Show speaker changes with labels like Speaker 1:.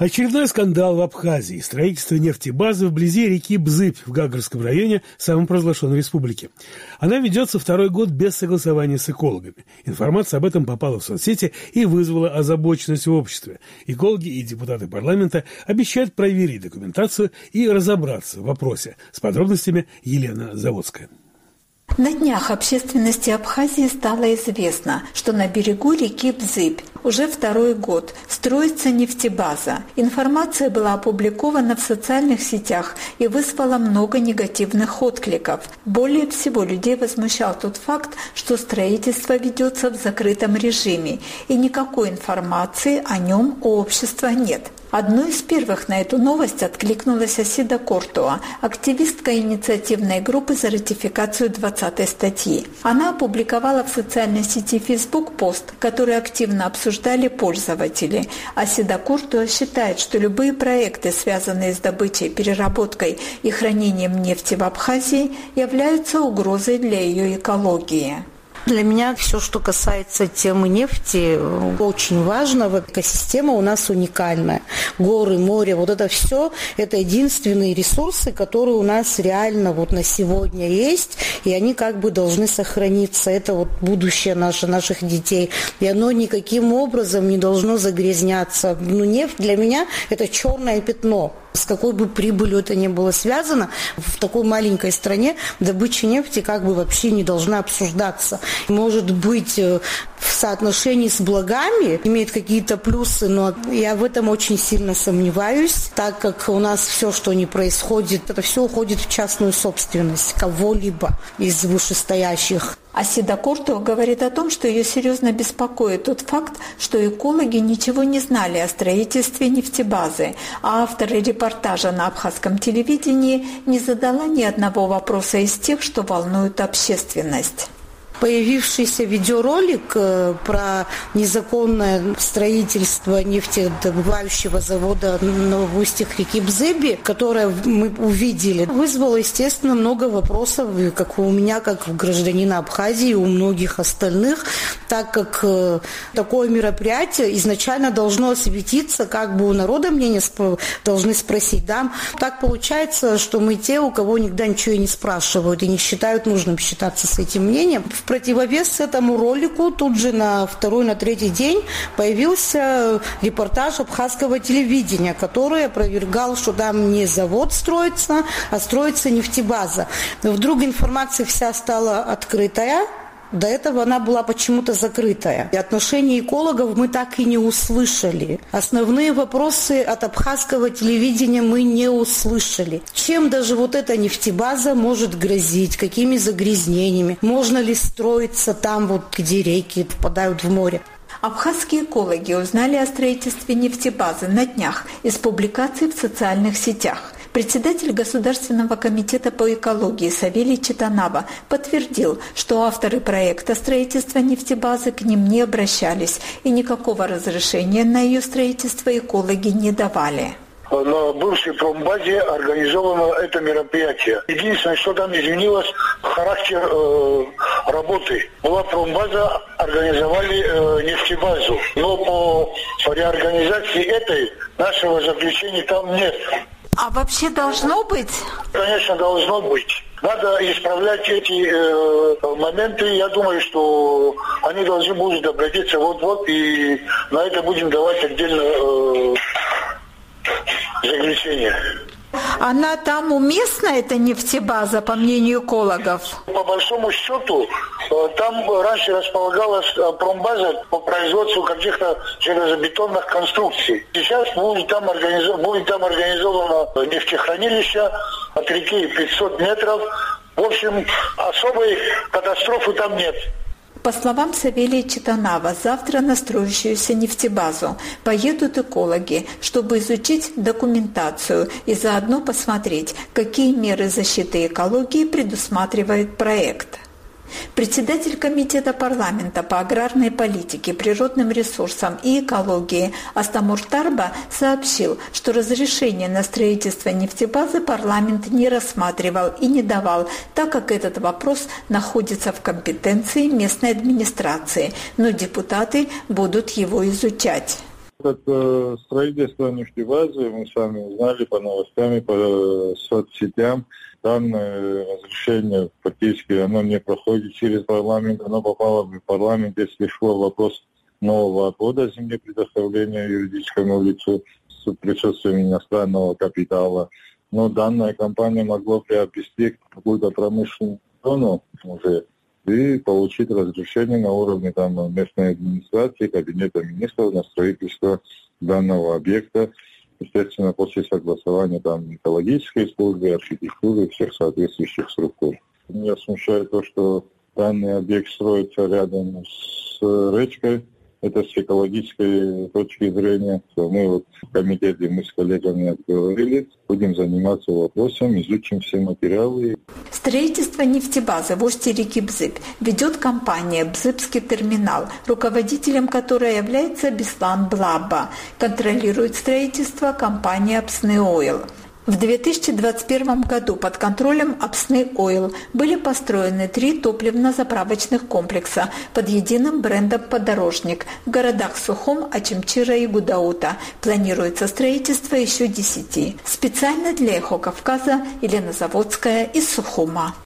Speaker 1: Очередной скандал в Абхазии. Строительство нефтебазы вблизи реки Бзыбь в Гагарском районе самопровозглашенной республики. Она ведется второй год без согласования с экологами. Информация об этом попала в соцсети и вызвала озабоченность в обществе. Экологи и депутаты парламента обещают проверить документацию и разобраться в вопросе. С подробностями Елена Заводская.
Speaker 2: На днях общественности Абхазии стало известно, что на берегу реки Бзыбь уже второй год строится нефтебаза. Информация была опубликована в социальных сетях и вызвала много негативных откликов. Более всего людей возмущал тот факт, что строительство ведется в закрытом режиме, и никакой информации о нем у общества нет. Одной из первых на эту новость откликнулась Асида Кортуа, активистка инициативной группы за ратификацию 20-й статьи. Она опубликовала в социальной сети Facebook пост, который активно обсуждали пользователи. Асида Кортуа считает, что любые проекты, связанные с добычей, переработкой и хранением нефти в Абхазии, являются угрозой для ее экологии.
Speaker 3: Для меня все, что касается темы нефти, очень важно. Экосистема у нас уникальная. Горы, море, вот это все, это единственные ресурсы, которые у нас реально вот на сегодня есть, и они как бы должны сохраниться. Это вот будущее наших детей. И оно никаким образом не должно загрязняться. Но нефть для меня это черное пятно. С какой бы прибылью это ни было связано, в такой маленькой стране добыча нефти как бы вообще не должна обсуждаться. Может быть, в соотношении с благами имеет какие-то плюсы, но я в этом очень сильно сомневаюсь, так как у нас все, что не происходит, это все уходит в частную собственность кого-либо из вышестоящих.
Speaker 2: Асида Кортуа говорит о том, что ее серьезно беспокоит тот факт, что экологи ничего не знали о строительстве нефтебазы, а авторы репортажа на абхазском телевидении не задала ни одного вопроса из тех, что волнуют общественность.
Speaker 3: Появившийся видеоролик про незаконное строительство нефтедобывающего завода в устьях реки Бзыби, которое мы увидели, вызвало, естественно, много вопросов, как у меня, как у гражданина Абхазии, и у многих остальных, так как такое мероприятие изначально должно осветиться, как бы у народа мнение должны спросить. Да? Так получается, что мы те, у кого никогда ничего и не спрашивают, и не считают нужным считаться с этим мнением. В противовес этому ролику тут же на второй, на третий день появился репортаж абхазского телевидения, который опровергал, что там не завод строится, а строится нефтебаза. Но вдруг информация вся стала открытая. До этого она была почему-то закрытая. И отношение экологов мы так и не услышали. Основные вопросы от абхазского телевидения мы не услышали. Чем даже вот эта нефтебаза может грозить? Какими загрязнениями? Можно ли строиться там, вот, где реки впадают в море?
Speaker 2: Абхазские экологи узнали о строительстве нефтебазы на днях из публикаций в социальных сетях. Председатель Государственного комитета по экологии Савелий Читанава подтвердил, что авторы проекта строительства нефтебазы к ним не обращались и никакого разрешения на ее строительство экологи не давали.
Speaker 4: На бывшей промбазе организовано это мероприятие. Единственное, что там изменилось, характер работы. Была промбаза, организовали нефтебазу. Но по реорганизации этой нашего заключения там нет.
Speaker 2: А вообще должно быть?
Speaker 4: Конечно, должно быть. Надо исправлять эти моменты. Я думаю, что они должны будут обратиться вот-вот, и на это будем давать отдельно заключение.
Speaker 2: Она там уместна, эта нефтебаза, по мнению экологов?
Speaker 4: По большому счету, там раньше располагалась промбаза по производству каких-то железобетонных конструкций. Сейчас будет там организовано нефтехранилище от реки 500 метров. В общем, особой катастрофы там нет.
Speaker 2: По словам Савелия Читанава, завтра на строящуюся нефтебазу поедут экологи, чтобы изучить документацию и заодно посмотреть, какие меры защиты экологии предусматривает проект. Председатель Комитета парламента по аграрной политике, природным ресурсам и экологии Астамур Тарба сообщил, что разрешение на строительство нефтебазы парламент не рассматривал и не давал, так как этот вопрос находится в компетенции местной администрации, но депутаты будут его изучать.
Speaker 5: Это строительство нефтебазы, мы сами узнали по новостям, по соцсетям. Данное разрешение фактически оно не проходит через парламент, оно попало в парламент, если шел вопрос нового отвода земли предоставления юридическому лицу с присутствием иностранного капитала. Но данная компания могла приобрести какую-то промышленную зону уже и получить разрешение на уровне местной администрации, кабинета министров на строительство данного объекта. Естественно, после согласования экологической службы, архитектуры и всех соответствующих структур. Меня смущает то, что данный объект строится рядом с речкой. Это с экологической точки зрения. Мы в комитете, мы с коллегами обговорили, будем заниматься вопросом, изучим все материалы.
Speaker 2: Строительство нефтебазы в устье реки Бзыбь ведет компания «Бзыбский терминал», руководителем которой является Беслан Блаба. Контролирует строительство компания «Апсны Ойл». В 2021 году под контролем Апсны Ойл были построены 3 топливно-заправочных комплекса под единым брендом «Подорожник» в городах Сухум, Ачимчира и Гудаута. Планируется строительство еще 10. Специально для «Эхо Кавказа» Елена Заводская из Сухума.